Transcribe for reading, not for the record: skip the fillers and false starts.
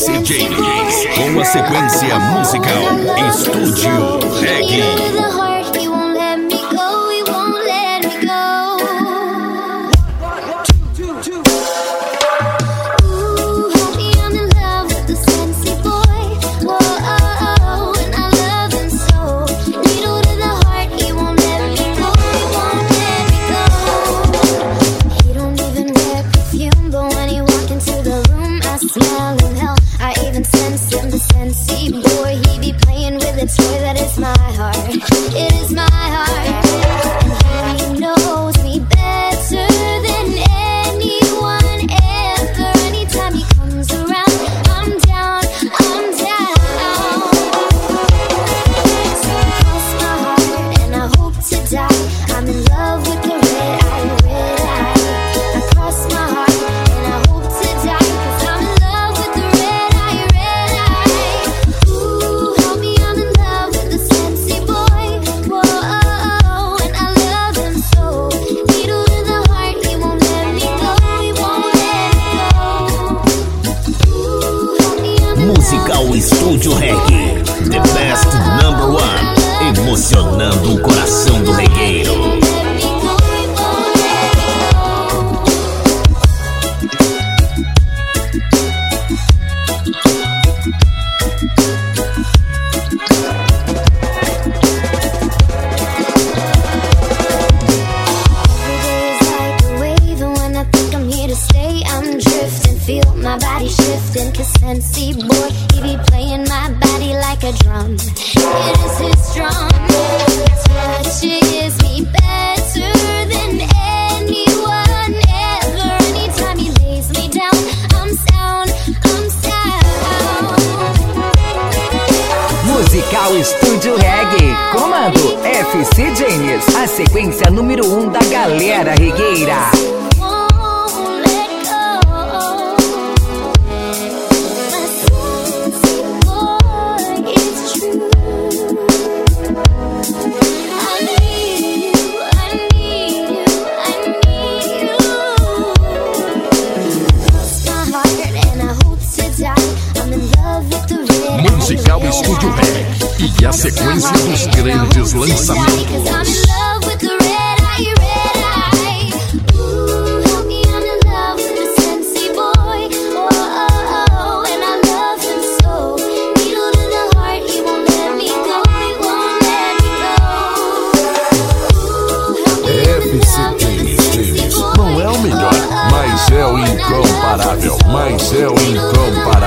FC James, com a sequência musical Estúdio Reggae. Toy that is my heart, it is my heart, and he knows me better than anyone ever. Anytime he comes around, I'm down, I'm down. So cross my heart and I hope to die. I'm in love with the red eye, red eye. I cross my heart and I hope to die, 'cause I'm in love with the red eye, red eye. Ooh, help me, I'm in love with the sexy boy. Whoa, and I love him so. Needle to the heart, he won't let me go, he won't let me go. Ooh, help me, I'm in love. Musical Estúdio Reggae, the best number one, emocionando o coração do regueiro. My body shifting, 'cause Sensi boy, he be playing my body like a drum. It is his drum. Touches me better than anyone ever. Anytime he lays me down, I'm sound, I'm sound. Musical Estúdio Reggae, comando FC James, a sequência número 1 da galera regueira. Musical Estúdio Reggae e a sequência dos grandes lançamentos. FC James não é o melhor, mas é o incomparável,